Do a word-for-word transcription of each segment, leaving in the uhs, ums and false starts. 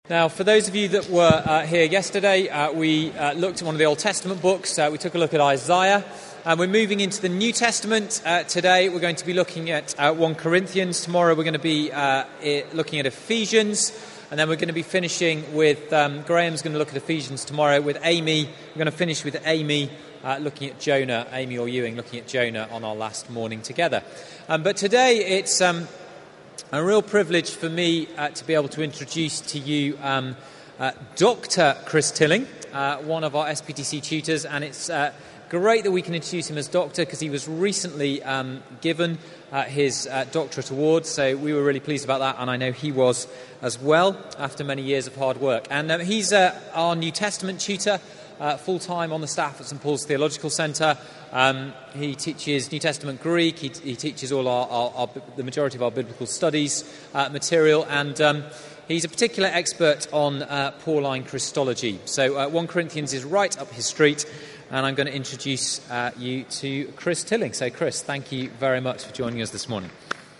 Now, for those of you that were uh, here yesterday, uh, we uh, looked at one of the Old Testament books. Uh, we took a look at Isaiah. And we're moving into the New Testament uh, today. We're going to be looking at uh, First Corinthians. Tomorrow we're going to be uh, looking at Ephesians. And then we're going to be finishing with, um, Graham's going to look at Ephesians tomorrow with Amy. We're going to finish with Amy uh, looking at Jonah, Amy or Ewing looking at Jonah on our last morning together. Um, but today it's um, a real privilege for me uh, to be able to introduce to you um, uh, Doctor Chris Tilling, uh, one of our S P T C tutors, and it's uh, great that we can introduce him as doctor because he was recently um, given uh, his uh, doctorate award, so we were really pleased about that, and I know he was as well after many years of hard work. And um, he's uh, our New Testament tutor, uh, full-time on the staff at St Paul's Theological Centre. Um, he teaches New Testament Greek, he, he teaches all our, our, our the majority of our biblical studies uh, material, and um, he's a particular expert on uh, Pauline Christology. So uh, First Corinthians is right up his street. And I'm going to introduce uh, you to Chris Tilling. So, Chris, thank you very much for joining us this morning.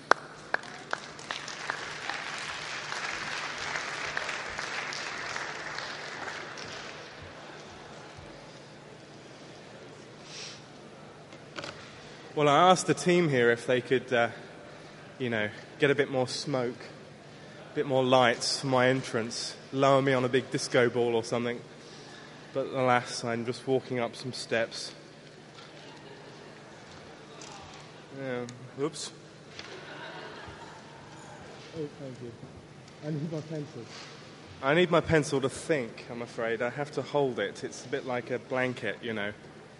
Well, I asked the team here if they could, uh, you know, get a bit more smoke, a bit more lights for my entrance, lower me on a big disco ball or something. But alas, I'm just walking up some steps. Yeah. Oops. Oh, thank you. I need my pencil. I need my pencil to think, I'm afraid. I have to hold it. It's a bit like a blanket, you know.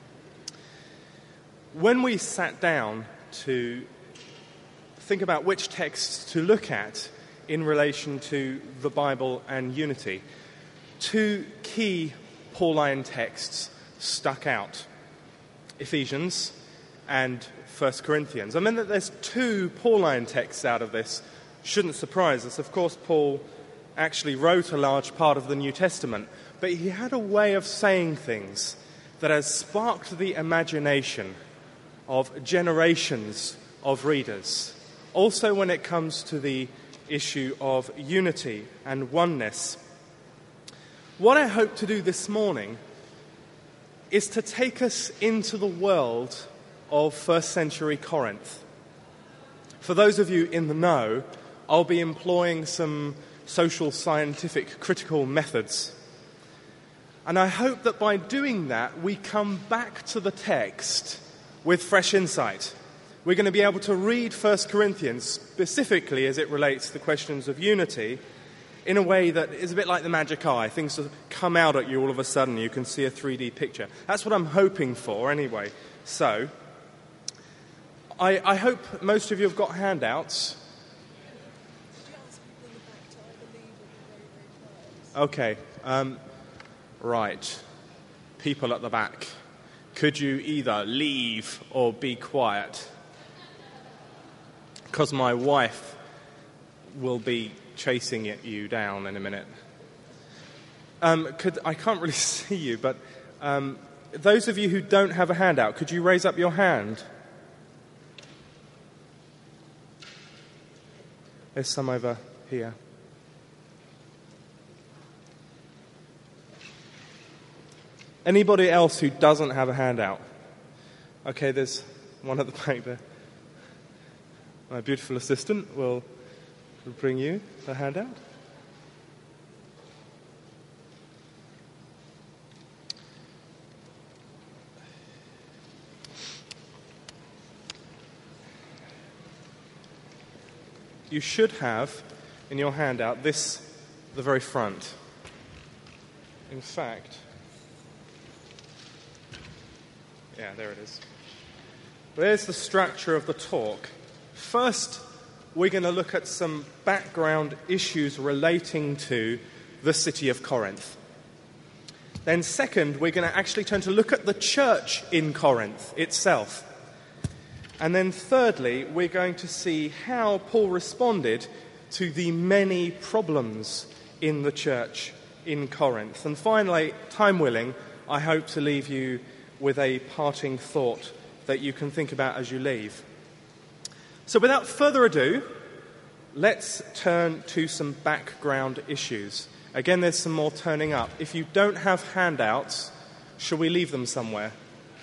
When we sat down to think about which texts to look at in relation to the Bible and unity, two key Pauline texts stuck out, Ephesians and First Corinthians. I mean that there's two Pauline texts out of this shouldn't surprise us. Of course, Paul actually wrote a large part of the New Testament, but he had a way of saying things that has sparked the imagination of generations of readers. Also when it comes to the issue of unity and oneness. What I hope to do this morning is to take us into the world of first century Corinth. For those of you in the know, I'll be employing some social scientific critical methods. And I hope that by doing that, we come back to the text with fresh insight. We're going to be able to read First Corinthians, specifically as it relates to the questions of unity, in a way that is a bit like the magic eye. Things sort of come out at you all of a sudden. You can see a three D picture. That's what I'm hoping for anyway. So, I, I hope most of you have got handouts. Okay. Um, right. People at the back. Could you either leave or be quiet? Because my wife will be chasing it, you down in a minute. Um, could, I can't really see you, but um, those of you who don't have a handout, could you raise up your hand? There's some over here. Anybody else who doesn't have a handout? Okay, there's one at the back there. My beautiful assistant will bring you the handout. You should have in your handout this, the very front. In fact, yeah, there it is. There's the structure of the talk. First, we're going to look at some background issues relating to the city of Corinth. Then second, we're going to actually turn to look at the church in Corinth itself. And then thirdly, we're going to see how Paul responded to the many problems in the church in Corinth. And finally, time willing, I hope to leave you with a parting thought that you can think about as you leave. So without further ado, let's turn to some background issues. Again, there's some more turning up. If you don't have handouts, shall we leave them somewhere?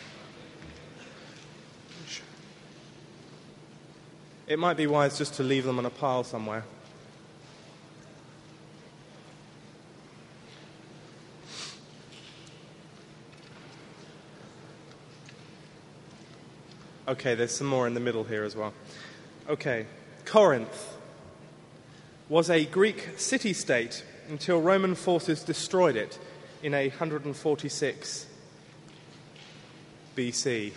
It might be wise just to leave them on a pile somewhere. Okay, there's some more in the middle here as well. Okay, Corinth was a Greek city-state until Roman forces destroyed it in one hundred forty-six B C.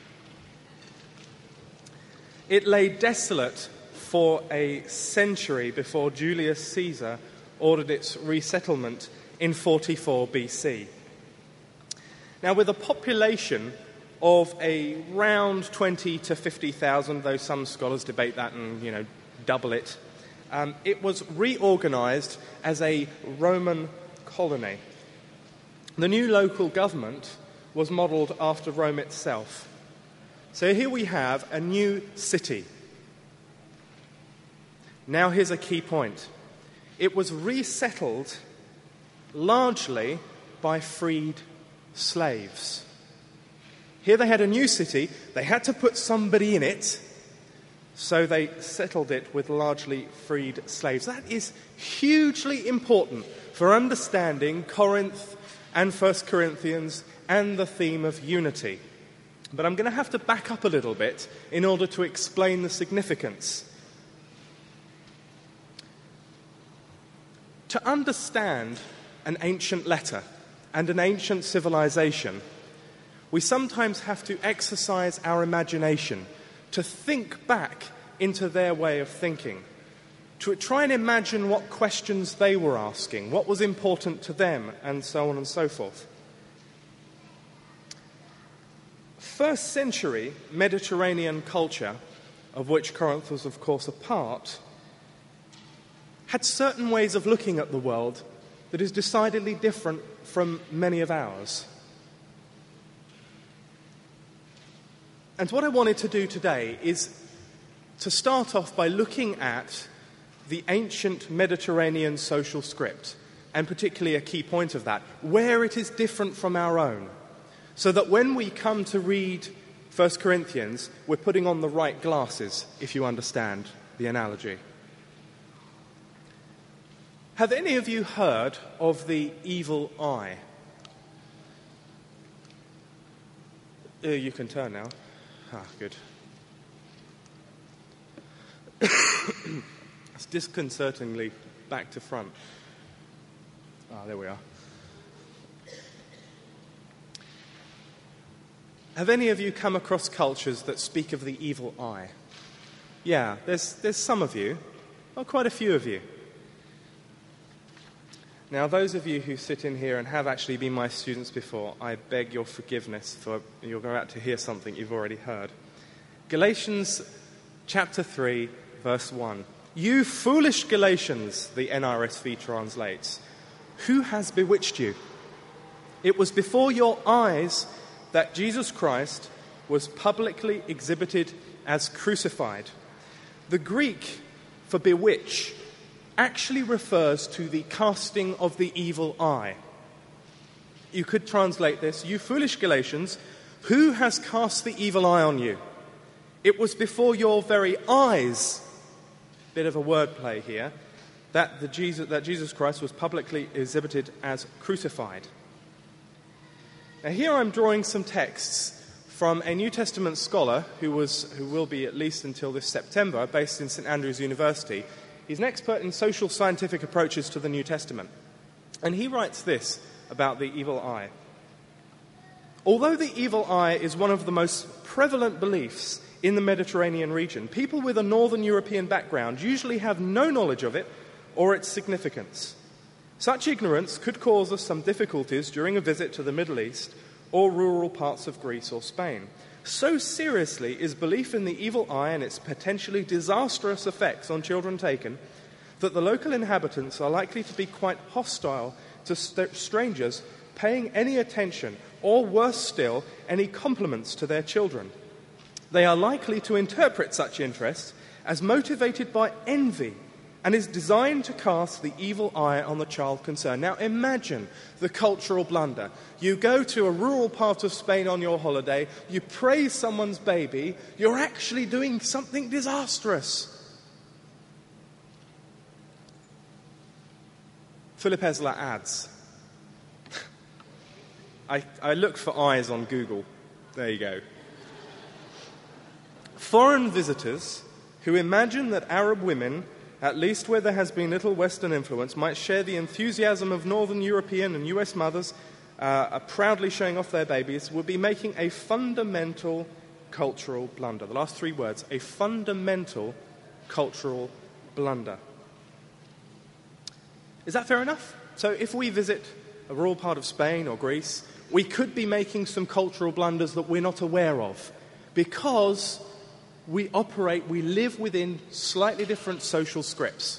It lay desolate for a century before Julius Caesar ordered its resettlement in forty-four B C. Now, with a population of around twenty to fifty thousand, though some scholars debate that and, you know, double it, um, it was reorganized as a Roman colony. The new local government was modeled after Rome itself. So here we have a new city. Now here's a key point. It was resettled largely by freed slaves. Here they had a new city, they had to put somebody in it, so they settled it with largely freed slaves. That is hugely important for understanding Corinth and First Corinthians and the theme of unity. But I'm going to have to back up a little bit in order to explain the significance. To understand an ancient letter and an ancient civilization, we sometimes have to exercise our imagination, to think back into their way of thinking, to try and imagine what questions they were asking, what was important to them, and so on and so forth. First century Mediterranean culture, of which Corinth was of course a part, had certain ways of looking at the world that is decidedly different from many of ours. And what I wanted to do today is to start off by looking at the ancient Mediterranean social script, and particularly a key point of that, where it is different from our own, so that when we come to read First Corinthians, we're putting on the right glasses, if you understand the analogy. Have any of you heard of the evil eye? Uh, you can turn now. Ah, good. It's disconcertingly back to front. Ah, there we are. Have any of you come across cultures that speak of the evil eye? Yeah, there's, there's some of you, well, quite a few of you. Now, those of you who sit in here and have actually been my students before, I beg your forgiveness for you're about to hear something you've already heard. Galatians chapter three, verse one. You foolish Galatians, the N R S V translates, who has bewitched you? It was before your eyes that Jesus Christ was publicly exhibited as crucified. The Greek for bewitch actually refers to the casting of the evil eye. You could translate this, you foolish Galatians, who has cast the evil eye on you? It was before your very eyes, bit of a wordplay here, that, the Jesus, that Jesus Christ was publicly exhibited as crucified. Now here I'm drawing some texts from a New Testament scholar who was, who will be at least until this September, based in Saint Andrews University. He's an expert in social scientific approaches to the New Testament. And he writes this about the evil eye. Although the evil eye is one of the most prevalent beliefs in the Mediterranean region, people with a northern European background usually have no knowledge of it or its significance. Such ignorance could cause us some difficulties during a visit to the Middle East or rural parts of Greece or Spain. So seriously is belief in the evil eye and its potentially disastrous effects on children taken that the local inhabitants are likely to be quite hostile to st- strangers paying any attention or, worse still, any compliments to their children. They are likely to interpret such interest as motivated by envy and is designed to cast the evil eye on the child concerned. Now imagine the cultural blunder. You go to a rural part of Spain on your holiday, you praise someone's baby, you're actually doing something disastrous. Philip Esler adds, I, I looked for eyes on Google. There you go. Foreign visitors who imagine that Arab women, at least where there has been little Western influence, might share the enthusiasm of Northern European and U S mothers uh, are proudly showing off their babies, will be making a fundamental cultural blunder. The last three words, a fundamental cultural blunder. Is that fair enough? So if we visit a rural part of Spain or Greece, we could be making some cultural blunders that we're not aware of because we operate, we live within slightly different social scripts.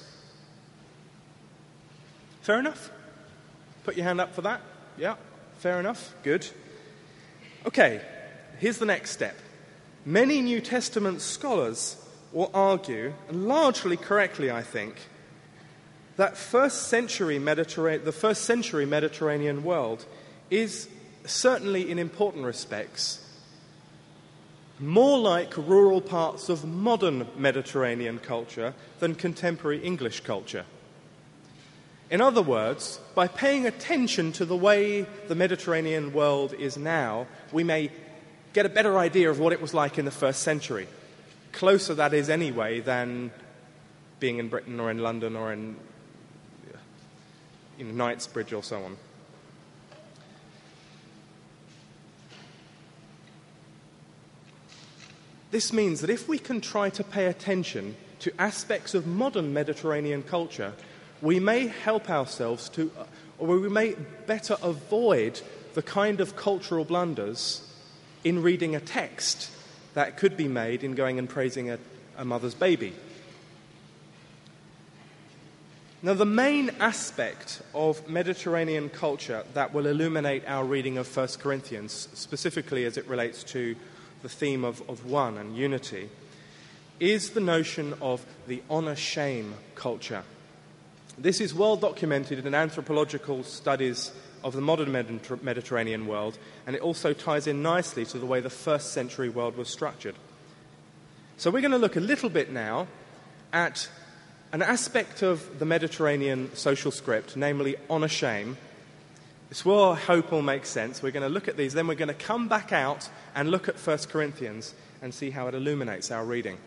Fair enough? Put your hand up for that? Yeah, fair enough. Good. Okay, here's the next step. Many New Testament scholars will argue, and largely correctly I think, that first century Mediterranean, the first century Mediterranean world is certainly in important respects more like rural parts of modern Mediterranean culture than contemporary English culture. In other words, by paying attention to the way the Mediterranean world is now, we may get a better idea of what it was like in the first century. Closer, that is, anyway, than being in Britain or in London or in, in Knightsbridge or so on. This means that if we can try to pay attention to aspects of modern Mediterranean culture, we may help ourselves to, or we may better avoid the kind of cultural blunders in reading a text that could be made in going and praising a, a mother's baby. Now, the main aspect of Mediterranean culture that will illuminate our reading of First Corinthians, specifically as it relates to the theme of, of one and unity, is the notion of the honour-shame culture. This is well documented in anthropological studies of the modern Mediter- Mediterranean world, and it also ties in nicely to the way the first century world was structured. So we're going to look a little bit now at an aspect of the Mediterranean social script, namely honour-shame. This will, I hope, all make sense. We're going to look at these, then we're going to come back out and look at First Corinthians and see how it illuminates our reading.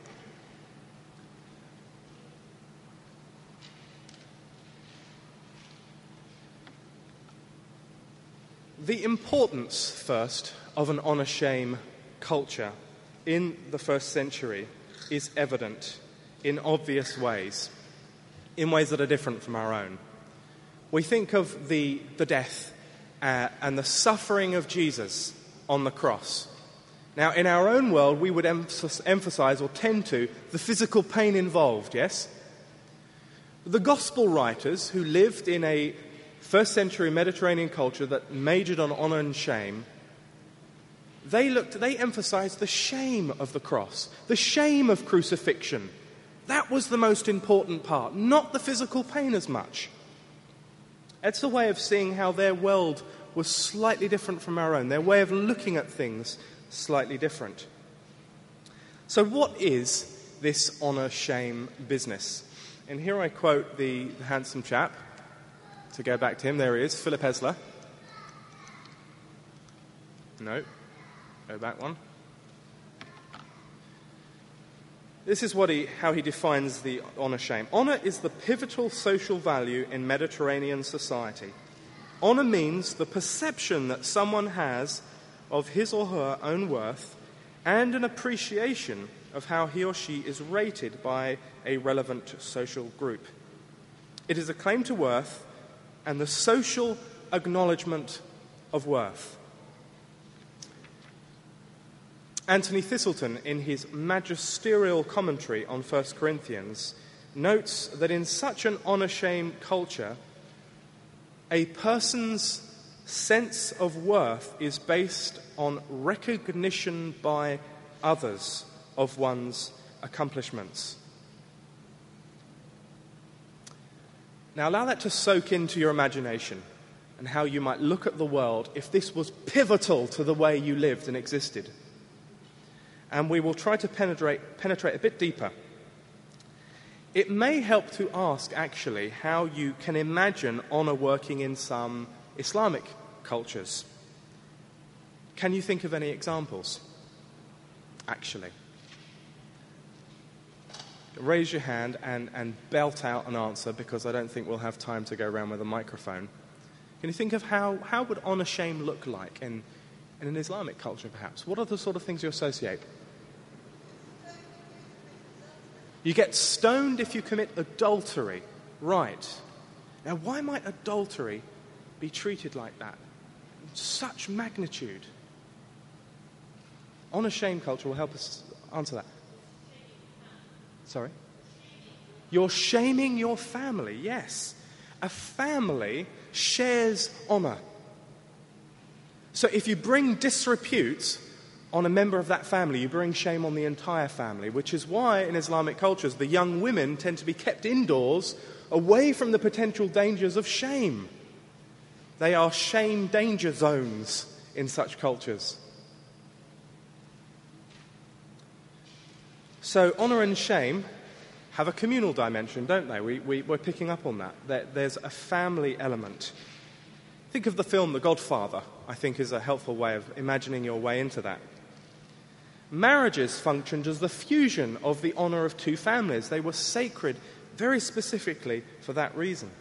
The importance, first, of an honour-shame culture in the first century is evident in obvious ways, in ways that are different from our own. We think of the, the death uh, and the suffering of Jesus on the cross. Now, in our own world, we would emphasize or tend to the physical pain involved, yes? The gospel writers who lived in a first century Mediterranean culture that majored on honor and shame, they looked, they emphasized the shame of the cross, the shame of crucifixion. That was the most important part, not the physical pain as much. It's a way of seeing how their world was slightly different from our own, their way of looking at things slightly different. So what is this honour-shame business? And here I quote the, the handsome chap. To go back to him, there he is, Philip Esler. No, go back one. This is what he, how he defines the honour-shame. Honour is the pivotal social value in Mediterranean society. Honour means the perception that someone has of his or her own worth and an appreciation of how he or she is rated by a relevant social group. It is a claim to worth and the social acknowledgement of worth. Anthony Thistleton, in his magisterial commentary on First Corinthians, notes that in such an honour-shame culture, a person's sense of worth is based on recognition by others of one's accomplishments. Now allow that to soak into your imagination and how you might look at the world if this was pivotal to the way you lived and existed. And we will try to penetrate, penetrate a bit deeper. It may help to ask, actually, how you can imagine honor working in some Islamic cultures. Can you think of any examples, actually? Raise your hand and, and belt out an answer, because I don't think we'll have time to go around with a microphone. Can you think of how, how would honor shame look like in, in an Islamic culture, perhaps? What are the sort of things you associate? You get stoned if you commit adultery. Right. Now, why might adultery be treated like that? Such magnitude. Honor shame culture will help us answer that. Sorry? You're shaming your family, yes. A family shares honor. So if you bring disrepute on a member of that family, you bring shame on the entire family, which is why in Islamic cultures the young women tend to be kept indoors, away from the potential dangers of shame. They are shame danger zones in such cultures. So honor and shame have a communal dimension, don't they? We, we, we're picking up on that. There, there's a family element. Think of the film The Godfather, I think, is a helpful way of imagining your way into that. Marriages functioned as the fusion of the honor of two families. They were sacred very specifically for that reason.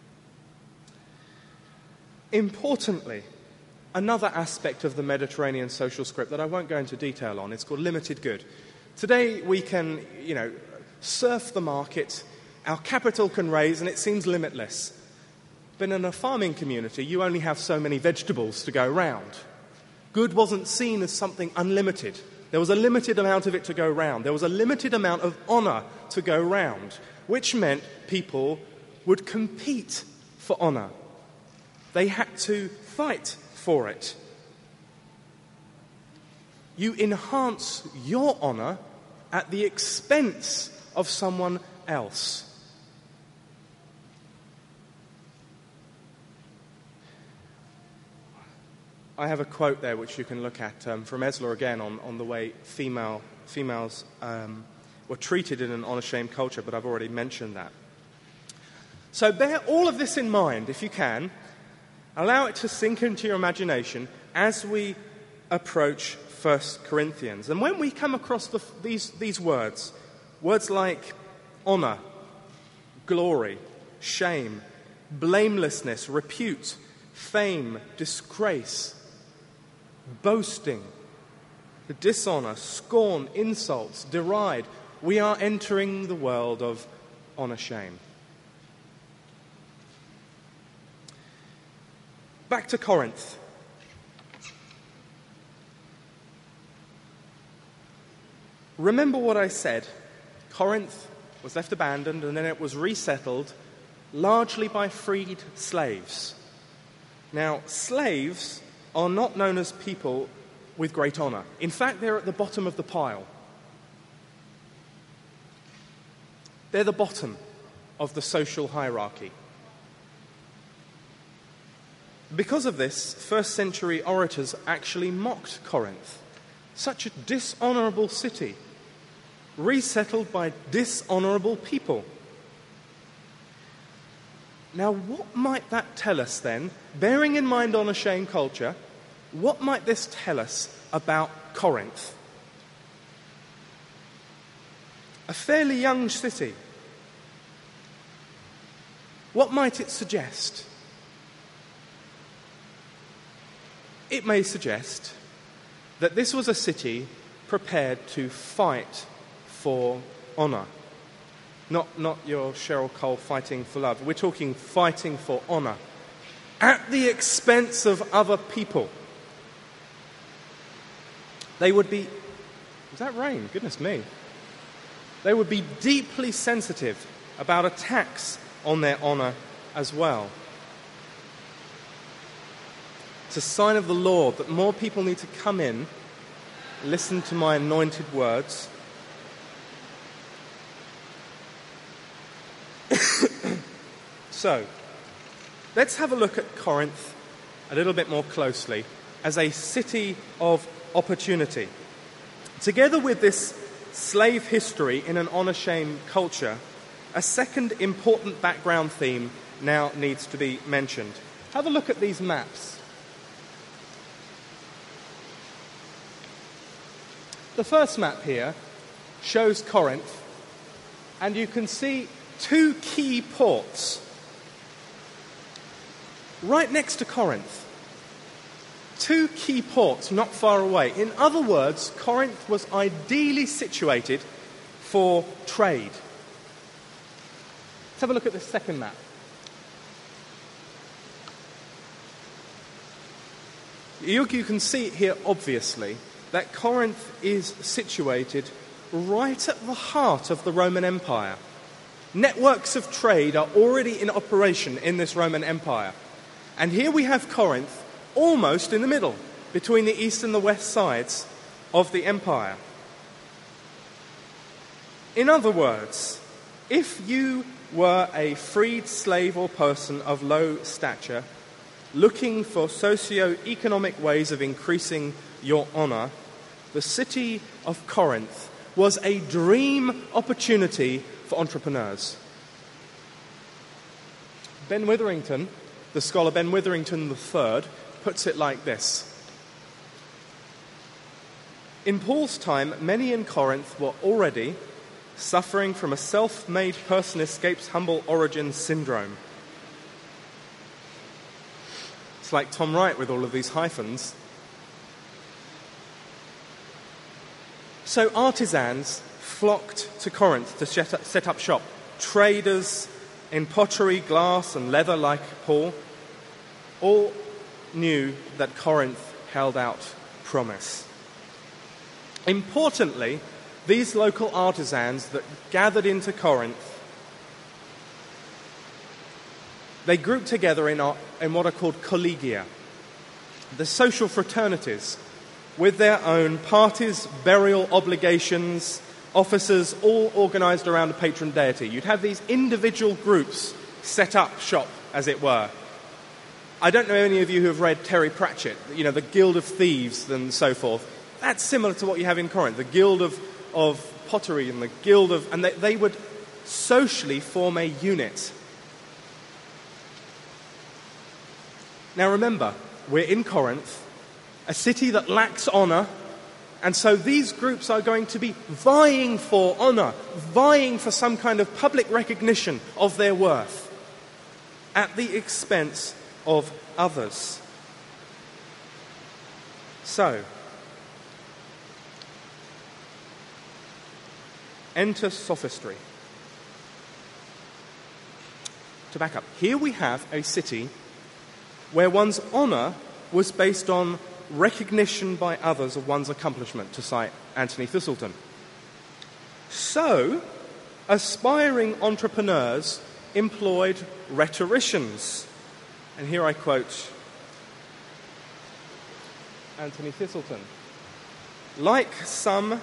Importantly, another aspect of the Mediterranean social script that I won't go into detail on, it's called limited good. Today we can, you know, surf the market, our capital can raise, and it seems limitless. But in a farming community, you only have so many vegetables to go round. Good wasn't seen as something unlimited. There was a limited amount of it to go round. There was a limited amount of honor to go round, which meant people would compete for honor. They had to fight for it. You enhance your honor at the expense of someone else. I have a quote there which you can look at um, from Esler again on, on the way female, females um, were treated in an honor-shame culture, but I've already mentioned that. So bear all of this in mind, if you can. Allow it to sink into your imagination as we approach First Corinthians. And when we come across the, these, these words, words like honor, glory, shame, blamelessness, repute, fame, disgrace, boasting, dishonor, scorn, insults, deride, we are entering the world of honor-shame. Back to Corinth. Remember what I said. Corinth was left abandoned and then it was resettled largely by freed slaves. Now, slaves are not known as people with great honor. In fact, they're at the bottom of the pile. They're the bottom of the social hierarchy. Because of this, first century orators actually mocked Corinth, such a dishonorable city, resettled by dishonorable people. Now, what might that tell us then? Bearing in mind honor-shame culture, what might this tell us about Corinth? A fairly young city. What might it suggest? It may suggest that this was a city prepared to fight for honor. Not, not your Cheryl Cole fighting for love. We're talking fighting for honor at the expense of other people. They would be... Was that rain? Goodness me. They would be deeply sensitive about attacks on their honor as well. It's a sign of the Lord that more people need to come in, listen to my anointed words, So, let's have a look at Corinth a little bit more closely as a city of opportunity. Together with this slave history in an honour-shame culture, a second important background theme now needs to be mentioned. Have a look at these maps. The first map here shows Corinth, and you can see two key ports right next to Corinth. Two key ports not far away. In other words, Corinth was ideally situated for trade. Let's have a look at the second map. You, you can see here, obviously, that Corinth is situated right at the heart of the Roman Empire. Networks of trade are already in operation in this Roman Empire. And here we have Corinth almost in the middle, between the east and the west sides of the empire. In other words, if you were a freed slave or person of low stature, looking for socio-economic ways of increasing your honour, the city of Corinth was a dream opportunity for entrepreneurs. Ben Witherington, the scholar Ben Witherington the third, puts it like this. In Paul's time, many in Corinth were already suffering from a self-made person escapes humble origin syndrome. It's like Tom Wright with all of these hyphens. So artisans flocked to Corinth to set up shop. Traders in pottery, glass and leather like Paul all knew that Corinth held out promise. Importantly, these local artisans that gathered into Corinth, they grouped together in, our, in what are called collegia, the social fraternities, with their own parties, burial obligations, officers, all organised around a patron deity. You'd have these individual groups set up shop, as it were. I don't know any of you who have read Terry Pratchett, you know, the Guild of Thieves and so forth. That's similar to what you have in Corinth, the Guild of, of Pottery and the Guild of... And they, they would socially form a unit. Now remember, we're in Corinth, a city that lacks honour, and so these groups are going to be vying for honour, vying for some kind of public recognition of their worth at the expense of others. So, enter sophistry. To back up, here we have a city where one's honour was based on recognition by others of one's accomplishment, to cite Anthony Thistleton. So, aspiring entrepreneurs employed rhetoricians. And here I quote Anthony Thistleton. Like some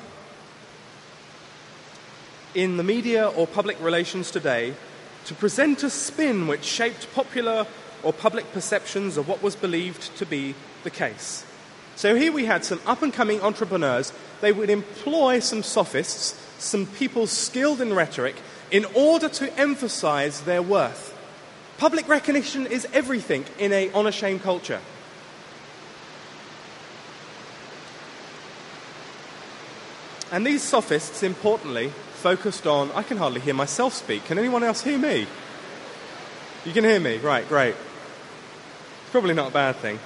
in the media or public relations today, to present a spin which shaped popular or public perceptions of what was believed to be the case. So here we had some up-and-coming entrepreneurs. They would employ some sophists, some people skilled in rhetoric, in order to emphasize their worth. Public recognition is everything in a honour-shame culture. And these sophists, importantly, focused on... I can hardly hear myself speak. Can anyone else hear me? You can hear me? Right, great. It's probably not a bad thing.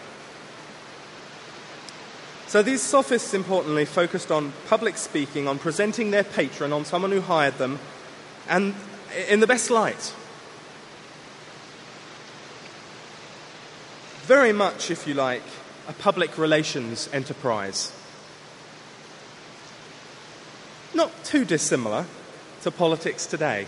So these sophists, importantly, focused on public speaking, on presenting their patron, on someone who hired them, and in the best light. Very much, if you like, a public relations enterprise. Not too dissimilar to politics today.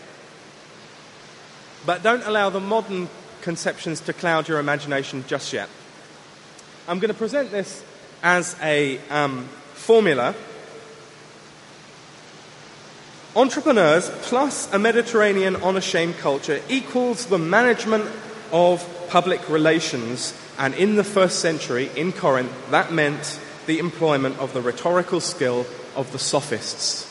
But don't allow the modern conceptions to cloud your imagination just yet. I'm going to present this as a um, formula Entrepreneurs plus a Mediterranean unashamed culture equals the management of public relations, and in the first century, in Corinth, that meant the employment of the rhetorical skill of the sophists.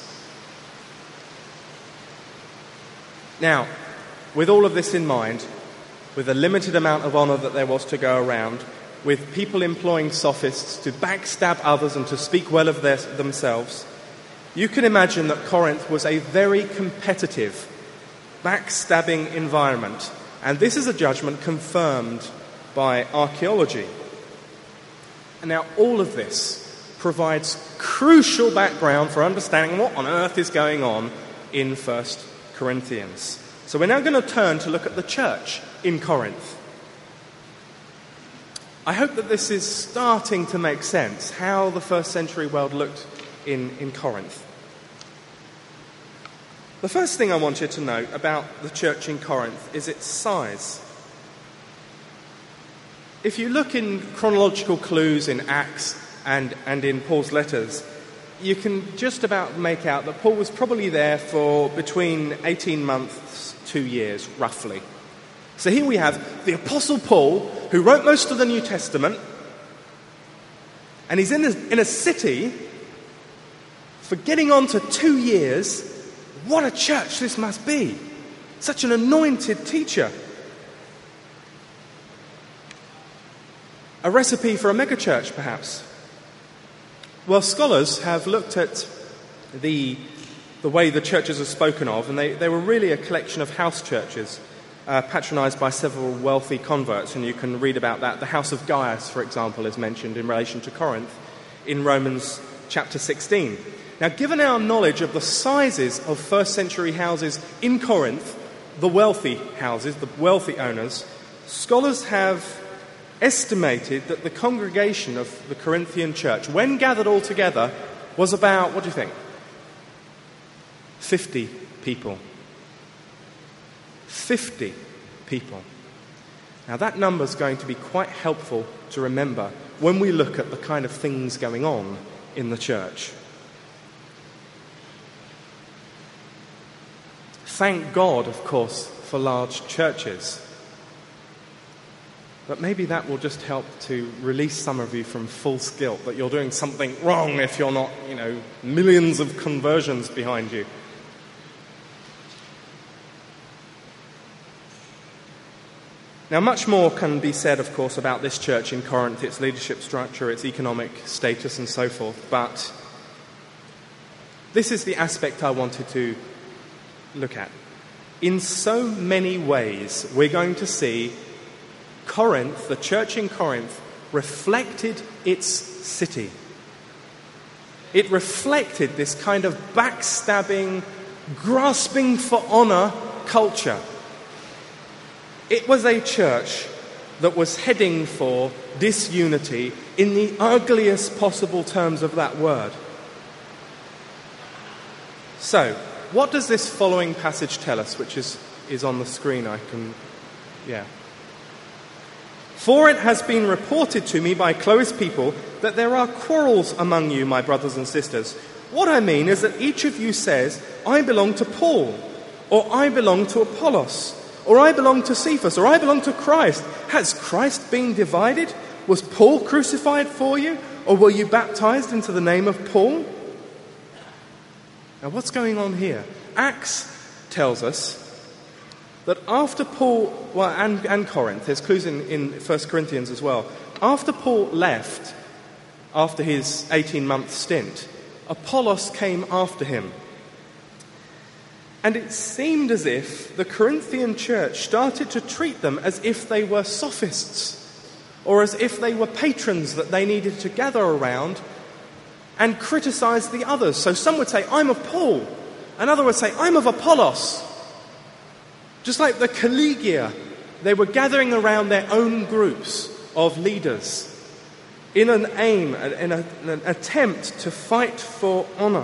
Now, with all of this in mind, with the limited amount of honour that there was to go around, with people employing sophists to backstab others and to speak well of their, themselves, you can imagine that Corinth was a very competitive, backstabbing environment. And this is a judgment confirmed by archaeology. And now all of this provides crucial background for understanding what on earth is going on in First Corinthians. So we're now going to turn to look at the church in Corinth. I hope that this is starting to make sense, how the first century world looked in, in Corinth. The first thing I want you to note about the church in Corinth is its size. If you look in chronological clues in Acts and, and in Paul's letters, you can just about make out that Paul was probably there for between eighteen months, two years, roughly. So here we have the Apostle Paul, who wrote most of the New Testament, and he's in a, in a city for getting on to two years. What a church this must be! Such an anointed teacher. A recipe for a megachurch, perhaps. Well, scholars have looked at the, the way the churches are spoken of, and they, they were really a collection of house churches uh, patronised by several wealthy converts, and you can read about that. The house of Gaius, for example, is mentioned in relation to Corinth in Romans chapter sixteen. Now, given our knowledge of the sizes of first century houses in Corinth, the wealthy houses, the wealthy owners, scholars have estimated that the congregation of the Corinthian church, when gathered all together, was about, what do you think? fifty people. fifty people. Now that number is going to be quite helpful to remember when we look at the kind of things going on in the church. Thank God, of course, for large churches. But maybe that will just help to release some of you from false guilt that you're doing something wrong if you're not, you know, millions of conversions behind you. Now, much more can be said, of course, about this church in Corinth, its leadership structure, its economic status, and so forth. But this is the aspect I wanted to look at. In so many ways, we're going to see Corinth, the church in Corinth, reflected its city. It reflected this kind of backstabbing, grasping for honour culture. It was a church that was heading for disunity in the ugliest possible terms of that word. So, what does this following passage tell us, which is, is on the screen? I can, yeah. For it has been reported to me by close people that there are quarrels among you, my brothers and sisters. What I mean is that each of you says, I belong to Paul, or I belong to Apollos, or I belong to Cephas, or I belong to Christ. Has Christ been divided? Was Paul crucified for you, or were you baptized into the name of Paul? Now, what's going on here? Acts tells us that after Paul, well, and, and Corinth, there's clues in, in First Corinthians as well, after Paul left, after his eighteen-month stint, Apollos came after him. And it seemed as if the Corinthian church started to treat them as if they were sophists, or as if they were patrons that they needed to gather around and criticize the others. So some would say, I'm of Paul. Another would say, I'm of Apollos. Just like the collegia, they were gathering around their own groups of leaders in an aim, in, a, in an attempt to fight for honor.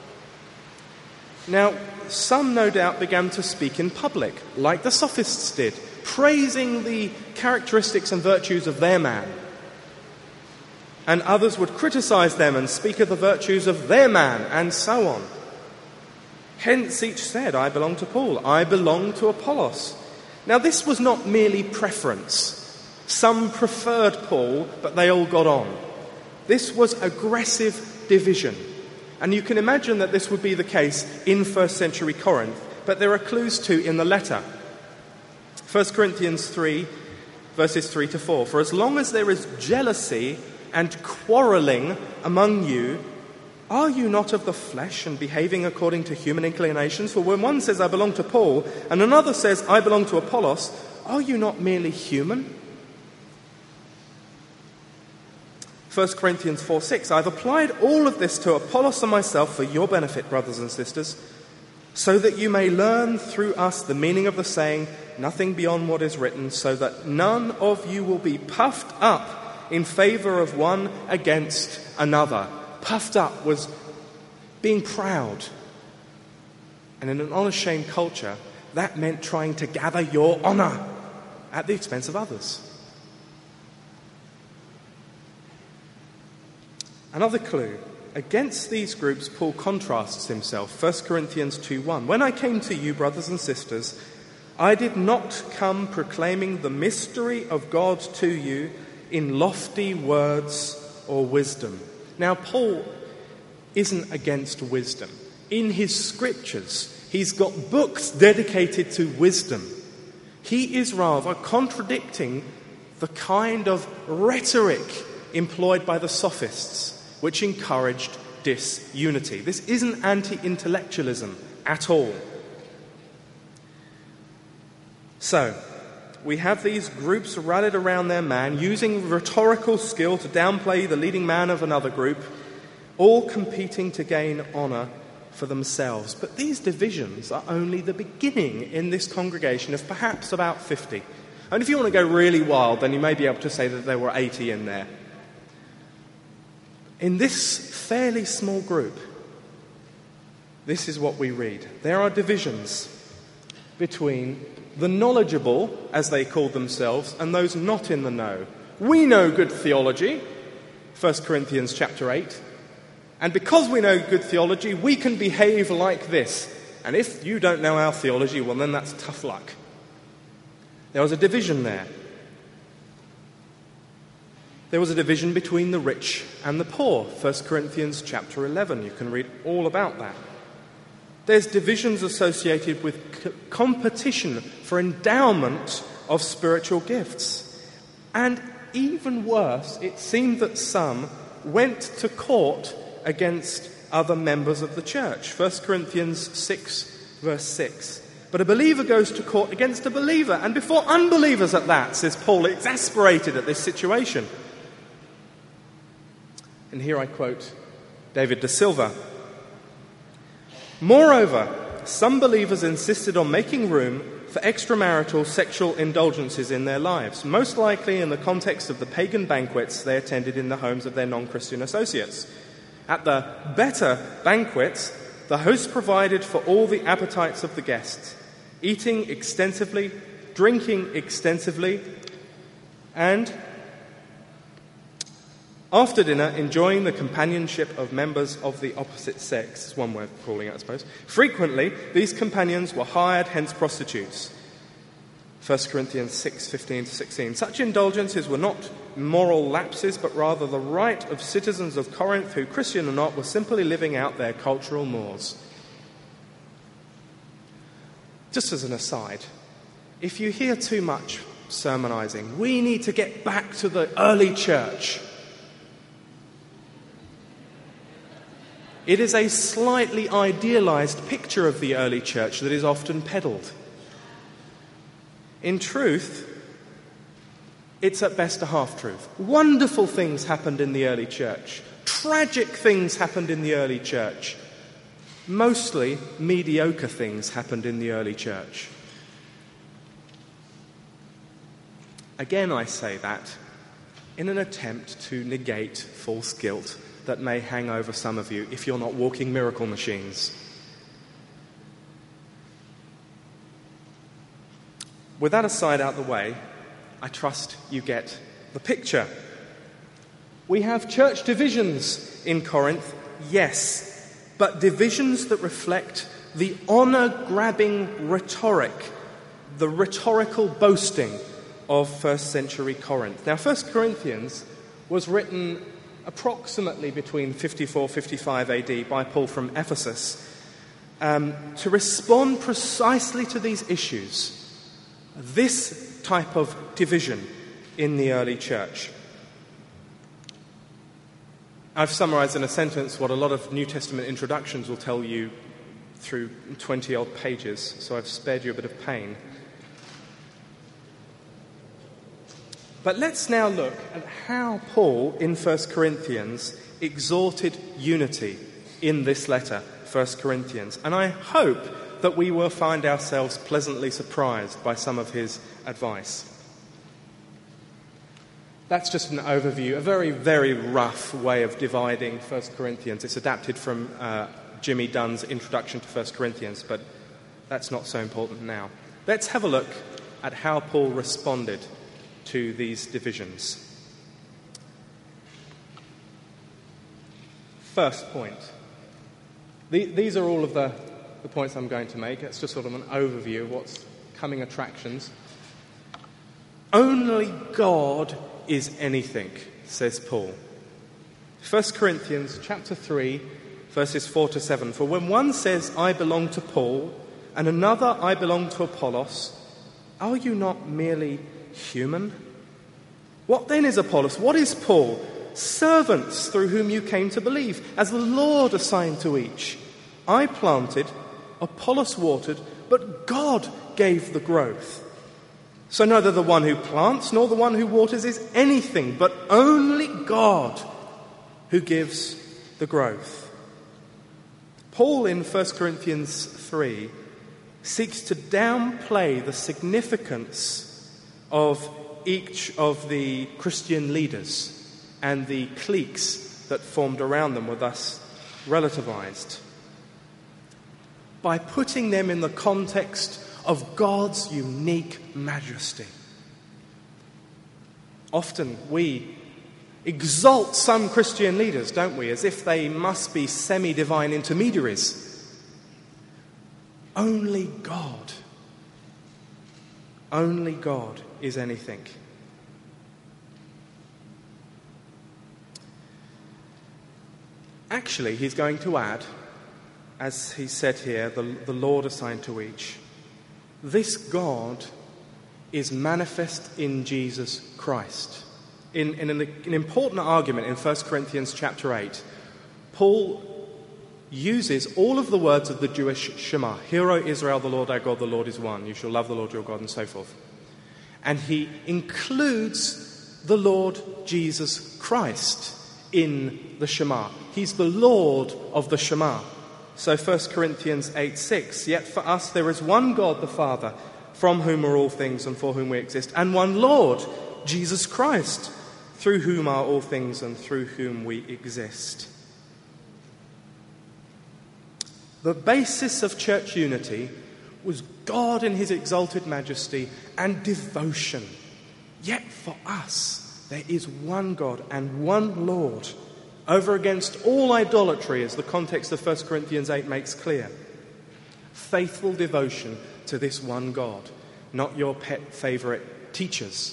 Now, some no doubt began to speak in public, like the sophists did, praising the characteristics and virtues of their man. And others would criticize them and speak of the virtues of their man, and so on. Hence each said, I belong to Paul, I belong to Apollos. Now this was not merely preference. Some preferred Paul, but they all got on. This was aggressive division. And you can imagine that this would be the case in first century Corinth, but there are clues too in the letter. First Corinthians three, verses three to four. For as long as there is jealousy and quarrelling among you, are you not of the flesh and behaving according to human inclinations? For when one says, I belong to Paul, and another says, I belong to Apollos, are you not merely human? First Corinthians four six, I've applied all of this to Apollos and myself for your benefit, brothers and sisters, so that you may learn through us the meaning of the saying, nothing beyond what is written, so that none of you will be puffed up in favor of one against another. Puffed up was being proud. And in an unashamed culture, that meant trying to gather your honor at the expense of others. Another clue. Against these groups, Paul contrasts himself. First Corinthians two one. When I came to you, brothers and sisters, I did not come proclaiming the mystery of God to you in lofty words or wisdom. Now, Paul isn't against wisdom. In his scriptures, he's got books dedicated to wisdom. He is rather contradicting the kind of rhetoric employed by the sophists, which encouraged disunity. This isn't anti-intellectualism at all. So, we have these groups rallied around their man, using rhetorical skill to downplay the leading man of another group, all competing to gain honour for themselves. But these divisions are only the beginning in this congregation of perhaps about fifty. And if you want to go really wild, then you may be able to say that there were eighty in there. In this fairly small group, this is what we read. There are divisions between the knowledgeable, as they call themselves, and those not in the know. We know good theology, First Corinthians chapter eight, and because we know good theology, we can behave like this. And if you don't know our theology, well, then that's tough luck. There was a division there. There was a division between the rich and the poor, First Corinthians chapter eleven. You can read all about that. There's divisions associated with c- competition for endowment of spiritual gifts. And even worse, it seemed that some went to court against other members of the church. First Corinthians six, verse six. But a believer goes to court against a believer, and before unbelievers at that, says Paul, exasperated at this situation. And here I quote David da Silva. Moreover, some believers insisted on making room for extramarital sexual indulgences in their lives, most likely in the context of the pagan banquets they attended in the homes of their non-Christian associates. At the better banquets, the host provided for all the appetites of the guests, eating extensively, drinking extensively, and after dinner, enjoying the companionship of members of the opposite sex, is one way of calling it, I suppose. Frequently, these companions were hired, hence prostitutes. First Corinthians six, fifteen to sixteen. Such indulgences were not moral lapses, but rather the right of citizens of Corinth who, Christian or not, were simply living out their cultural mores. Just as an aside, if you hear too much sermonizing, we need to get back to the early church. It is a slightly idealized picture of the early church that is often peddled. In truth, it's at best a half-truth. Wonderful things happened in the early church. Tragic things happened in the early church. Mostly mediocre things happened in the early church. Again, I say that in an attempt to negate false guilt that may hang over some of you if you're not walking miracle machines. With that aside out the way, I trust you get the picture. We have church divisions in Corinth, yes, but divisions that reflect the honor-grabbing rhetoric, the rhetorical boasting of first century Corinth. Now, First Corinthians was written approximately between fifty-four fifty-five A D by Paul from Ephesus um, to respond precisely to these issues, this type of division in the early church. I've summarized in a sentence what a lot of New Testament introductions will tell you through twenty-odd pages, so I've spared you a bit of pain. But let's now look at how Paul, in First Corinthians, exhorted unity in this letter, First Corinthians. And I hope that we will find ourselves pleasantly surprised by some of his advice. That's just an overview, a very, very rough way of dividing First Corinthians. It's adapted from uh, Jimmy Dunn's Introduction to First Corinthians, but that's not so important now. Let's have a look at how Paul responded to these divisions. First point. The, these are all of the, the points I'm going to make. It's just sort of an overview of what's coming attractions. Only God is anything, says Paul. First Corinthians chapter three, verses four to seven. For when one says, I belong to Paul, and another, I belong to Apollos, are you not merely human? What then is Apollos? What is Paul? Servants through whom you came to believe, as the Lord assigned to each. I planted, Apollos watered, but God gave the growth. So neither the one who plants nor the one who waters is anything, but only God who gives the growth. Paul in First Corinthians three seeks to downplay the significance of each of the Christian leaders, and the cliques that formed around them were thus relativized by putting them in the context of God's unique majesty. Often we exalt some Christian leaders, don't we, as if they must be semi-divine intermediaries. Only God, only God is anything. Actually, he's going to add, as he said here, the, the Lord assigned to each. This God is manifest in Jesus Christ. In, in an, an important argument in First Corinthians chapter eight, Paul uses all of the words of the Jewish Shema. Hear, O Israel, the Lord our God, the Lord is one. You shall love the Lord your God, and so forth. And he includes the Lord Jesus Christ in the Shema. He's the Lord of the Shema. So First Corinthians eight six, yet for us there is one God the Father, from whom are all things and for whom we exist, and one Lord, Jesus Christ, through whom are all things and through whom we exist. The basis of church unity was God in his exalted majesty and devotion. Yet for us there is one God and one Lord, over against all idolatry, as the context of First Corinthians eight makes clear. Faithful devotion to this one God, not your pet favourite teachers.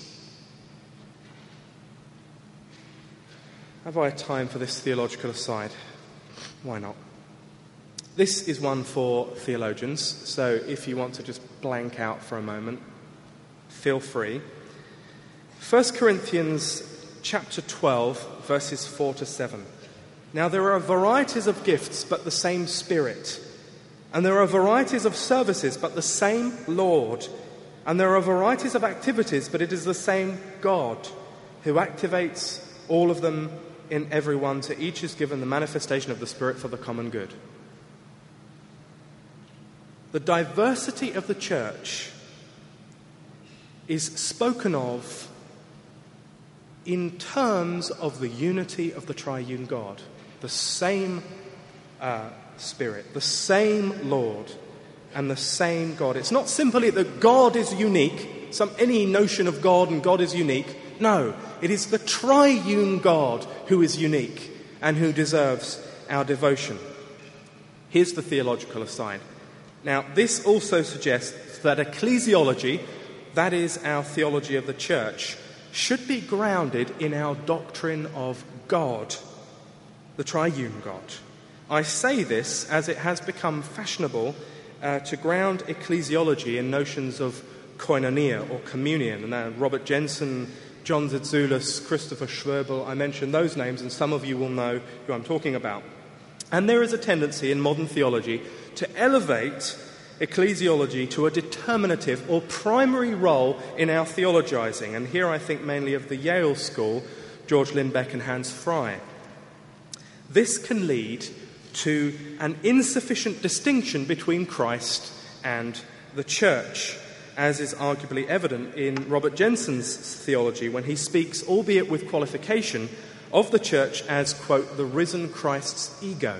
Have I time for this theological aside? Why not? This is one for theologians, so if you want to just blank out for a moment, feel free. First Corinthians chapter twelve, verses four to seven. Now there are varieties of gifts, but the same Spirit. And there are varieties of services, but the same Lord. And there are varieties of activities, but it is the same God who activates all of them in everyone. To each is given the manifestation of the Spirit for the common good. The diversity of the church is spoken of in terms of the unity of the triune God. The same uh, Spirit, the same Lord, and the same God. It's not simply that God is unique, some any notion of God and God is unique. No, it is the triune God who is unique and who deserves our devotion. Here's the theological aside. Now, this also suggests that ecclesiology, that is our theology of the church, should be grounded in our doctrine of God, the triune God. I say this as it has become fashionable uh, to ground ecclesiology in notions of koinonia or communion. And uh, Robert Jensen, John Zitzoulis, Christopher Schwerbel, I mentioned those names, and some of you will know who I'm talking about. And there is a tendency in modern theology to elevate ecclesiology to a determinative or primary role in our theologizing. And here I think mainly of the Yale School, George Lindbeck and Hans Frey. This can lead to an insufficient distinction between Christ and the church, as is arguably evident in Robert Jensen's theology when he speaks, albeit with qualification, of the church as, quote, the risen Christ's ego.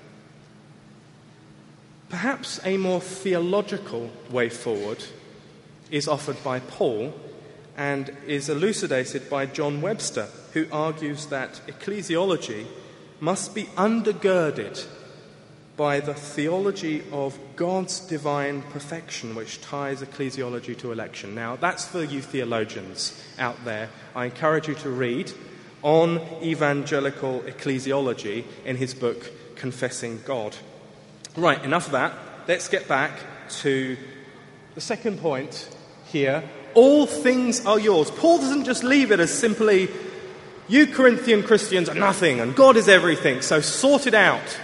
Perhaps a more theological way forward is offered by Paul and is elucidated by John Webster, who argues that ecclesiology must be undergirded by the theology of God's divine perfection, which ties ecclesiology to election. Now, that's for you theologians out there. I encourage you to read on evangelical ecclesiology in his book, Confessing God. Right, enough of that. Let's get back to the second point here. All things are yours. Paul doesn't just leave it as simply, you Corinthian Christians are nothing and God is everything, so sort it out.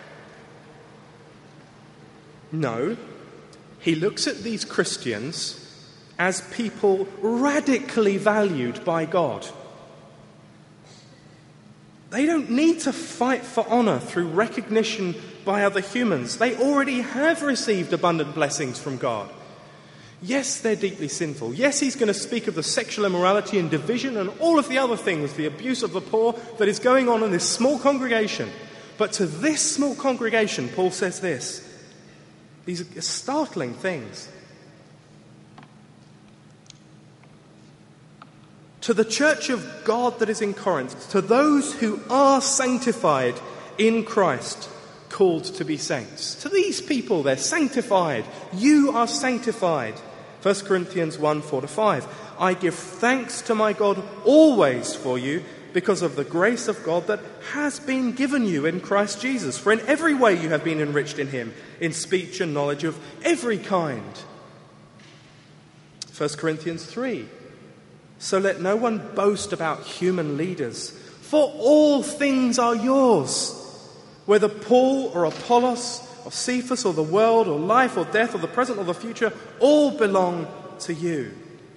No, he looks at these Christians as people radically valued by God. They don't need to fight for honour through recognition by other humans. They already have received abundant blessings from God. Yes, they're deeply sinful. Yes, he's going to speak of the sexual immorality and division and all of the other things, the abuse of the poor that is going on in this small congregation. But to this small congregation, Paul says this. These are startling things. To the church of God that is in Corinth, to those who are sanctified in Christ, called to be saints. To these people, they're sanctified. You are sanctified. First Corinthians one, four to five. I give thanks to my God always for you, because of the grace of God that has been given you in Christ Jesus. For in every way you have been enriched in him, in speech and knowledge of every kind. First Corinthians three. So let no one boast about human leaders, for all things are yours. Whether Paul or Apollos or Cephas or the world or life or death or the present or the future, all belong to you.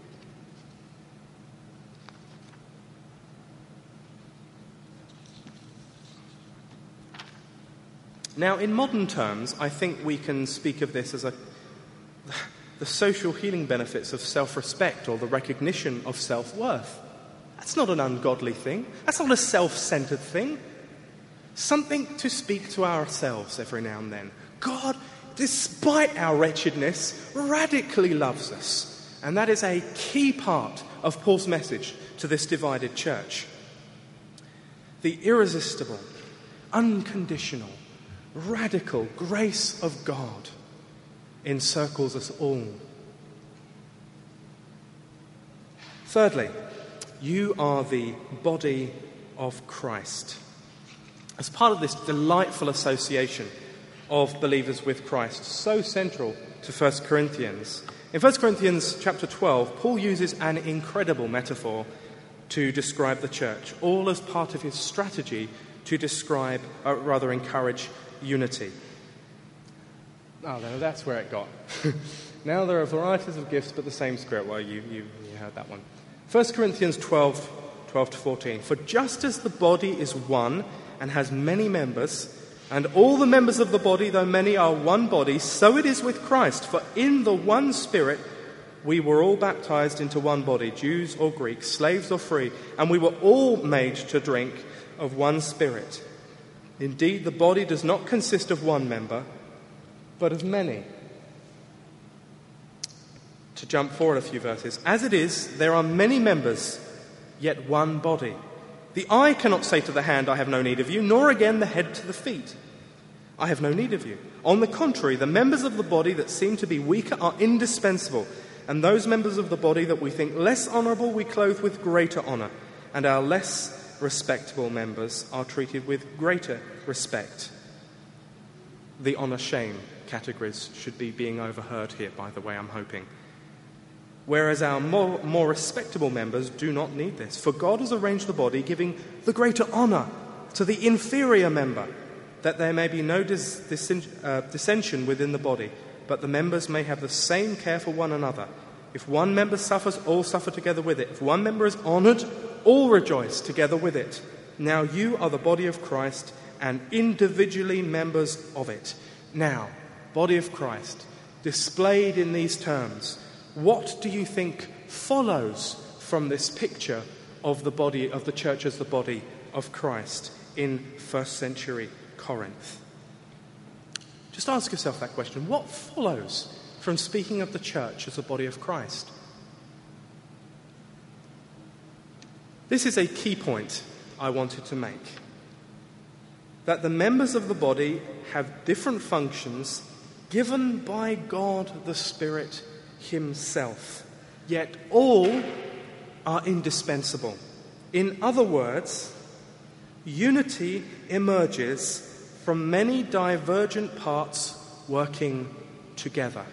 Now, in modern terms, I think we can speak of this as a, the social healing benefits of self-respect or the recognition of self-worth. That's not an ungodly thing. That's not a self-centered thing. Something to speak to ourselves every now and then. God, despite our wretchedness, radically loves us. And that is a key part of Paul's message to this divided church. The irresistible, unconditional, radical grace of God encircles us all. Thirdly, you are the body of Christ. As part of this delightful association of believers with Christ, so central to First Corinthians, in First Corinthians chapter twelve, Paul uses an incredible metaphor to describe the church, all as part of his strategy to describe, or rather encourage, unity. Oh, no, that's where it got. Now there are varieties of gifts, but the same Spirit. Well, you, you, you heard that one. First Corinthians twelve, twelve to fourteen. For just as the body is one and has many members, and all the members of the body, though many, are one body, so it is with Christ. For in the one Spirit we were all baptized into one body, Jews or Greeks, slaves or free, and we were all made to drink of one Spirit. Indeed, the body does not consist of one member, but of many. To jump forward a few verses. As it is, there are many members, yet one body. The eye cannot say to the hand, I have no need of you, nor again the head to the feet. I have no need of you. On the contrary, the members of the body that seem to be weaker are indispensable, and those members of the body that we think less honourable we clothe with greater honour, and our less respectable members are treated with greater respect. The honour-shame categories should be being overheard here, by the way, I'm hoping. Whereas our more, more respectable members do not need this, for God has arranged the body, giving the greater honour to the inferior member, that there may be no dis, dis, uh, dissension within the body, but the members may have the same care for one another. If one member suffers, all suffer together with it. If one member is honoured, all rejoice together with it. Now you are the body of Christ and individually members of it. Now, body of Christ, displayed in these terms, what do you think follows from this picture of the body of the church as the body of Christ in first century Corinth? Just ask yourself that question. What follows from speaking of the church as the body of Christ? This is a key point I wanted to make. That the members of the body have different functions given by God the Spirit Himself, yet all are indispensable. In other words, unity emerges from many divergent parts working together.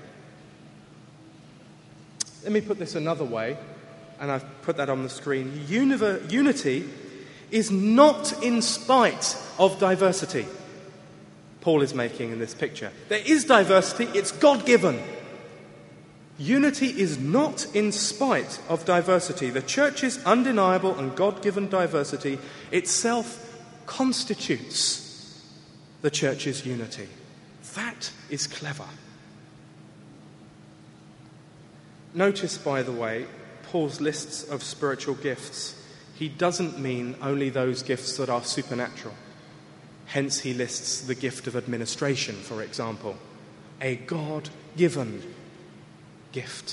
Let me put this another way, and I've put that on the screen. Univer- unity is not in spite of diversity, Paul is making in this picture. There is diversity, it's God-given. Unity is not in spite of diversity. The church's undeniable and God-given diversity itself constitutes the church's unity. That is clever. Notice, by the way, Paul's lists of spiritual gifts. He doesn't mean only those gifts that are supernatural. Hence, he lists the gift of administration, for example, a God-given gift.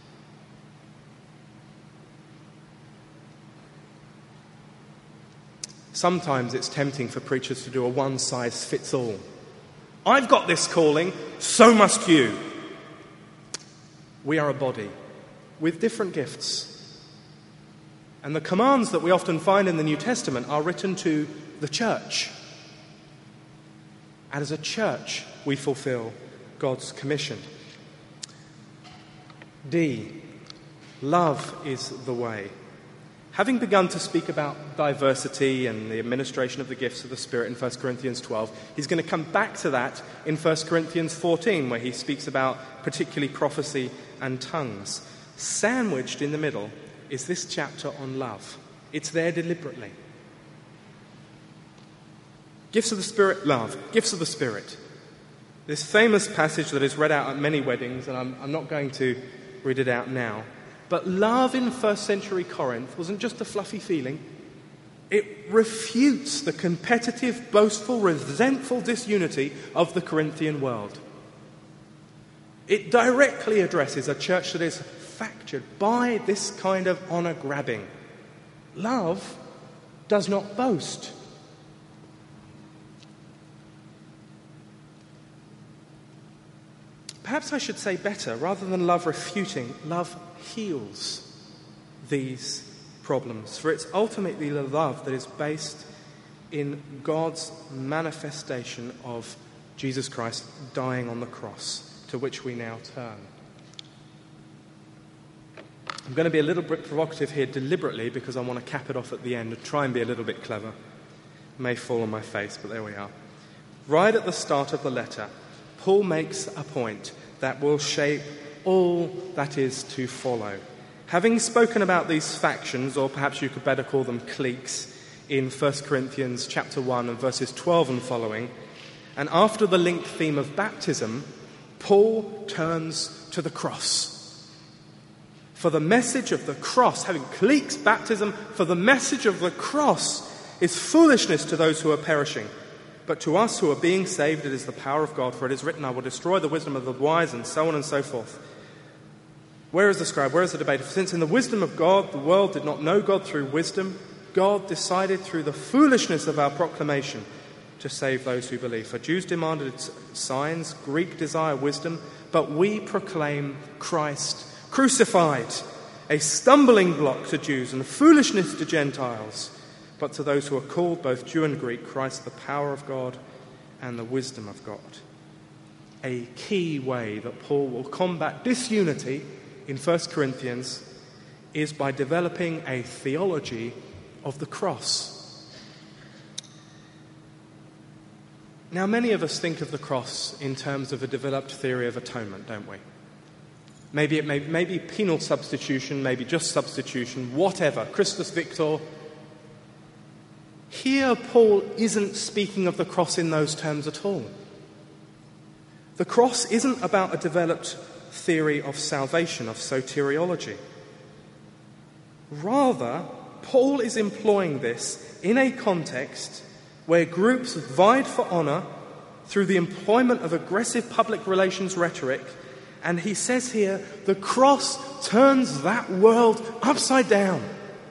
Sometimes it's tempting for preachers to do a one-size-fits-all. I've got this calling, so must you. We are a body with different gifts. And the commands that we often find in the New Testament are written to the church. And as a church, we fulfill God's commission. D. Love is the way. Having begun to speak about diversity and the administration of the gifts of the Spirit in First Corinthians twelve, he's going to come back to that in First Corinthians fourteen, where he speaks about particularly prophecy and tongues. Sandwiched in the middle is this chapter on love. It's there deliberately. Gifts of the Spirit, love. Gifts of the Spirit. This famous passage that is read out at many weddings, and I'm, I'm not going to read it out now. But love in first century Corinth wasn't just a fluffy feeling. It refutes the competitive, boastful, resentful disunity of the Corinthian world. It directly addresses a church that is fractured by this kind of honour-grabbing. Love does not boast. Perhaps I should say better, rather than love refuting, love heals these problems. For it's ultimately the love that is based in God's manifestation of Jesus Christ dying on the cross, to which we now turn. I'm going to be a little bit provocative here deliberately because I want to cap it off at the end and try and be a little bit clever. It may fall on my face, but there we are. Right at the start of the letter, Paul makes a point that will shape all that is to follow. Having spoken about these factions, or perhaps you could better call them cliques, in First Corinthians chapter one and verses twelve and following, and after the linked theme of baptism, Paul turns to the cross. For the message of the cross, having cliques baptism, for the message of the cross is foolishness to those who are perishing. But to us who are being saved, it is the power of God. For it is written, I will destroy the wisdom of the wise, and so on and so forth. Where is the scribe? Where is the debate? Since in the wisdom of God, the world did not know God through wisdom, God decided through the foolishness of our proclamation to save those who believe. For Jews demanded signs, Greek desire wisdom, but we proclaim Christ crucified, a stumbling block to Jews and foolishness to Gentiles. But to those who are called, both Jew and Greek, Christ the power of God and the wisdom of God. A key way that Paul will combat disunity in First Corinthians is by developing a theology of the cross. Now, many of us think of the cross in terms of a developed theory of atonement, don't we? Maybe it may maybe penal substitution, maybe just substitution, whatever, Christus Victor. Here, Paul isn't speaking of the cross in those terms at all. The cross isn't about a developed theory of salvation, of soteriology. Rather, Paul is employing this in a context where groups vied for honour through the employment of aggressive public relations rhetoric, and he says here, the cross turns that world upside down.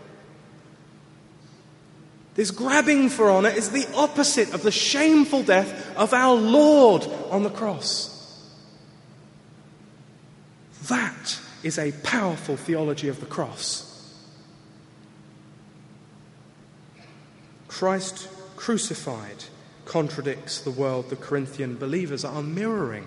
This grabbing for honour is the opposite of the shameful death of our Lord on the cross. That is a powerful theology of the cross. Christ crucified contradicts the world the Corinthian believers are mirroring.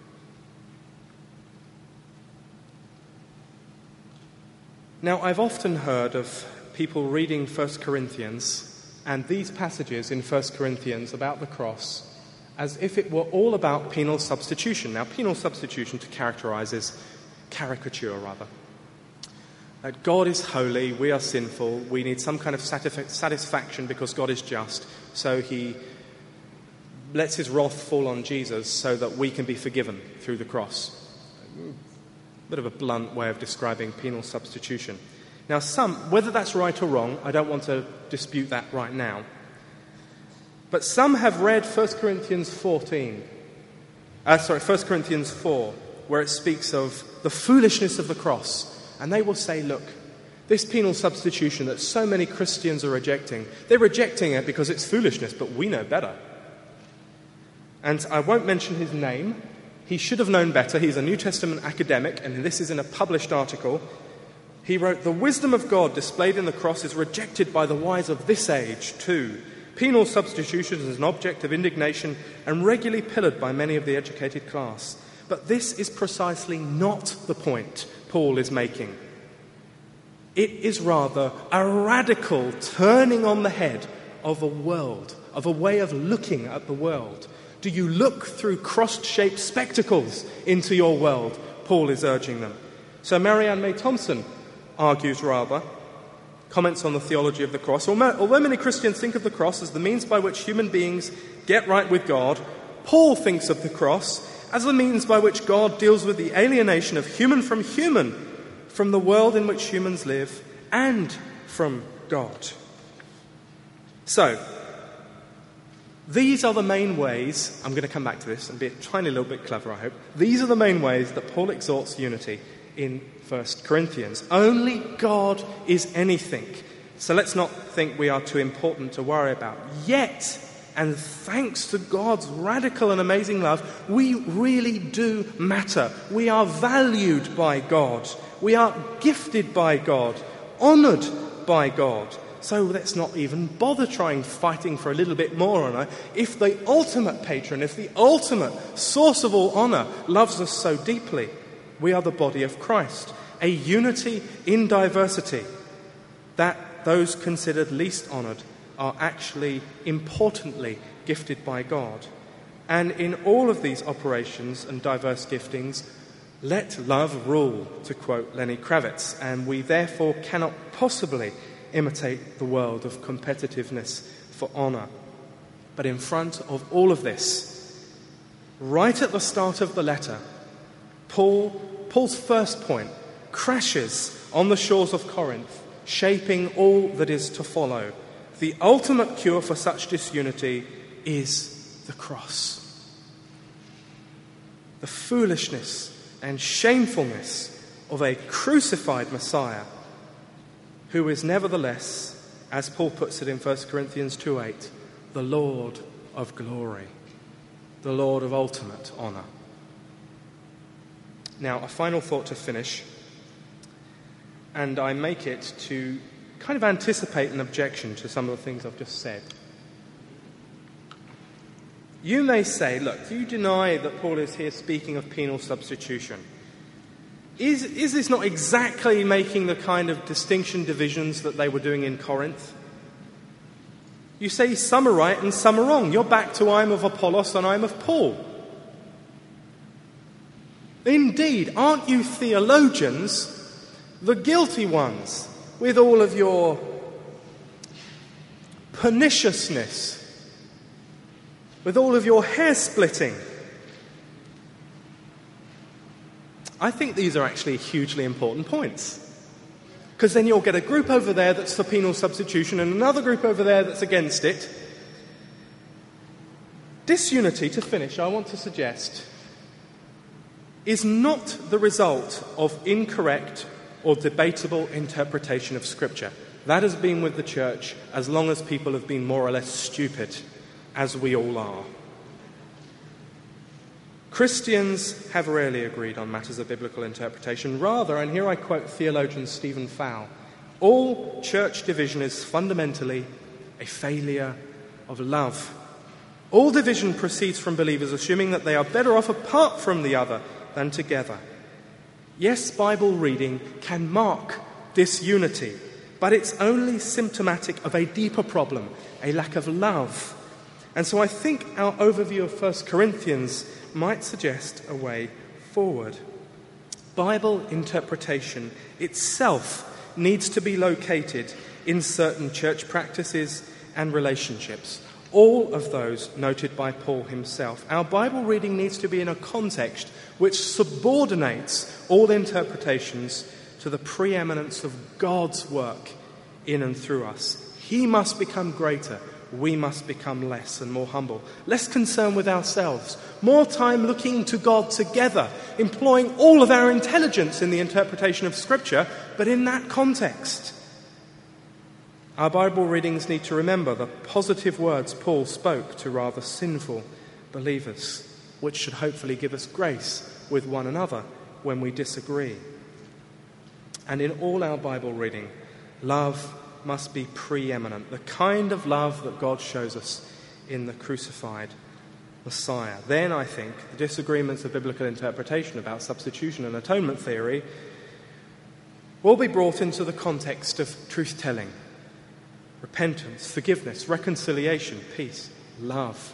Now, I've often heard of people reading First Corinthians and these passages in First Corinthians about the cross as if it were all about penal substitution. Now, penal substitution to characterize is caricature, rather. That God is holy, we are sinful, we need some kind of satisf- satisfaction because God is just, so he lets his wrath fall on Jesus so that we can be forgiven through the cross. A bit of a blunt way of describing penal substitution. Now, some, whether that's right or wrong, I don't want to dispute that right now. But some have read First Corinthians fourteen, uh, sorry, First Corinthians four, where it speaks of the foolishness of the cross. And they will say, look, this penal substitution that so many Christians are rejecting, they're rejecting it because it's foolishness, but we know better. And I won't mention his name. He should have known better. He's a New Testament academic, and this is in a published article. He wrote, the wisdom of God displayed in the cross is rejected by the wise of this age, too. Penal substitution is an object of indignation and regularly pillared by many of the educated class. But this is precisely not the point Paul is making. It is rather a radical turning on the head of a world, of a way of looking at the world. Do you look through cross-shaped spectacles into your world? Paul is urging them. So Marianne May Thompson argues rather, comments on the theology of the cross. Although many Christians think of the cross as the means by which human beings get right with God, Paul thinks of the cross as the means by which God deals with the alienation of human from human, from the world in which humans live, and from God. So, these are the main ways, I'm going to come back to this and be a tiny little bit clever, I hope. These are the main ways that Paul exhorts unity in First Corinthians. Only God is anything. So let's not think we are too important to worry about. Yet, and thanks to God's radical and amazing love, we really do matter. We are valued by God. We are gifted by God, honoured by God. So let's not even bother trying fighting for a little bit more honour. If the ultimate patron, if the ultimate source of all honour loves us so deeply, we are the body of Christ, a unity in diversity, that those considered least honoured are actually importantly gifted by God. And in all of these operations and diverse giftings, let love rule, to quote Lenny Kravitz, and we therefore cannot possibly imitate the world of competitiveness for honour. But in front of all of this, right at the start of the letter, Paul, Paul's first point crashes on the shores of Corinth, shaping all that is to follow. The ultimate cure for such disunity is the cross. The foolishness and shamefulness of a crucified Messiah, who is nevertheless, as Paul puts it in First Corinthians two eight, the Lord of glory, the Lord of ultimate honour. Now, a final thought to finish, and I make it to kind of anticipate an objection to some of the things I've just said. You may say, look, you deny that Paul is here speaking of penal substitution. Is, is this not exactly making the kind of distinction divisions that they were doing in Corinth? You say some are right and some are wrong. You're back to I'm of Apollos and I'm of Paul. Indeed, aren't you theologians the guilty ones with all of your perniciousness, with all of your hair-splitting? I think these are actually hugely important points, because then you'll get a group over there that's for penal substitution and another group over there that's against it. Disunity, to finish, I want to suggest, is not the result of incorrect or debatable interpretation of Scripture. That has been with the church as long as people have been more or less stupid, as we all are. Christians have rarely agreed on matters of biblical interpretation. Rather, and here I quote theologian Stephen Fowl, all church division is fundamentally a failure of love. All division proceeds from believers assuming that they are better off apart from the other than together. Yes, Bible reading can mark disunity, but it's only symptomatic of a deeper problem, a lack of love. And so I think our overview of First Corinthians might suggest a way forward. Bible interpretation itself needs to be located in certain church practices and relationships, all of those noted by Paul himself. Our Bible reading needs to be in a context which subordinates all interpretations to the preeminence of God's work in and through us. He must become greater. We must become less and more humble. Less concerned with ourselves. More time looking to God together, employing all of our intelligence in the interpretation of Scripture, but in that context. Our Bible readings need to remember the positive words Paul spoke to rather sinful believers, which should hopefully give us grace with one another when we disagree. And in all our Bible reading, love must be preeminent, the kind of love that God shows us in the crucified Messiah. Then, I think, the disagreements of biblical interpretation about substitution and atonement theory will be brought into the context of truth-telling, repentance, forgiveness, reconciliation, peace, love.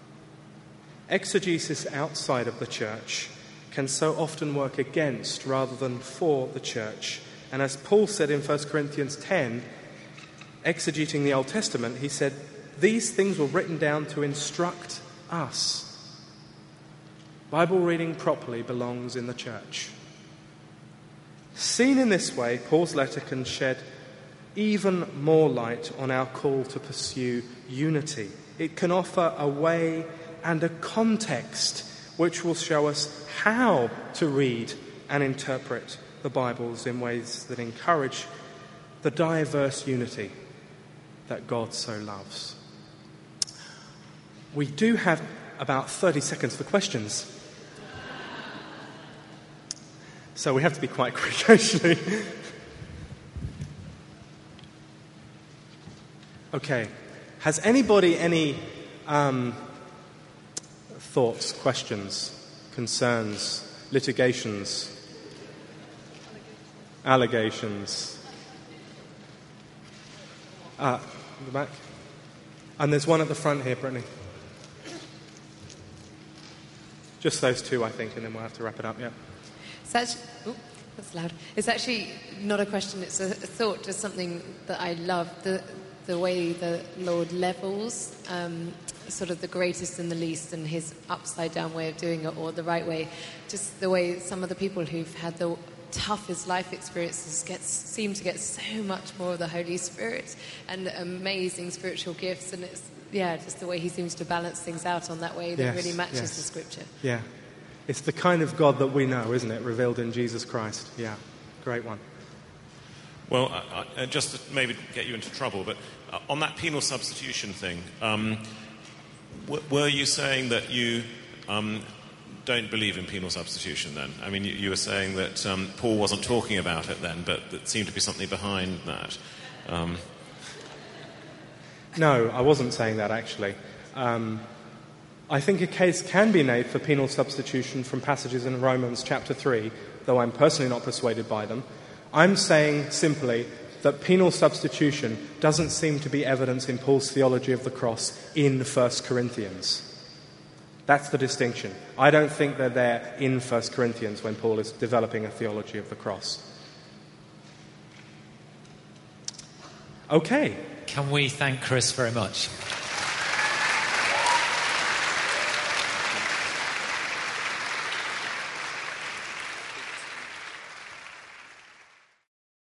Exegesis outside of the church can so often work against rather than for the church. And as Paul said in First Corinthians ten, exegeting the Old Testament, he said, these things were written down to instruct us. Bible reading properly belongs in the church. Seen in this way, Paul's letter can shed even more light on our call to pursue unity. It can offer a way and a context which will show us how to read and interpret the Bibles in ways that encourage the diverse unity that God so loves. We do have about thirty seconds for questions. So we have to be quite quick, actually. Okay. Has anybody any um, thoughts, questions, concerns, litigations, allegations? Ah, in the back. And there's one at the front here, Brittany. Just those two, I think, and then we'll have to wrap it up, yeah. It's actually, oh, that's loud. It's actually not a question, it's a, a thought, just something that I love. The the way the Lord levels um, sort of the greatest and the least, and his upside-down way of doing it, or the right way. Just the way some of the people who've had the toughest life experiences get, seem to get so much more of the Holy Spirit and amazing spiritual gifts, and it's, yeah, just the way he seems to balance things out on that way that yes, really matches yes. the Scripture. Yeah. It's the kind of God that we know, isn't it? Revealed in Jesus Christ. Yeah. Great one. Well, uh, uh, just to maybe get you into trouble, but uh, on that penal substitution thing, um, w- were you saying that you um, don't believe in penal substitution then? I mean, you, you were saying that um, Paul wasn't talking about it then, but there seemed to be something behind that. Um, No, I wasn't saying that, actually. Um, I think a case can be made for penal substitution from passages in Romans chapter three, though I'm personally not persuaded by them. I'm saying simply that penal substitution doesn't seem to be evidence in Paul's theology of the cross in First Corinthians. That's the distinction. I don't think they're there in First Corinthians when Paul is developing a theology of the cross. Okay. Can we thank Chris very much?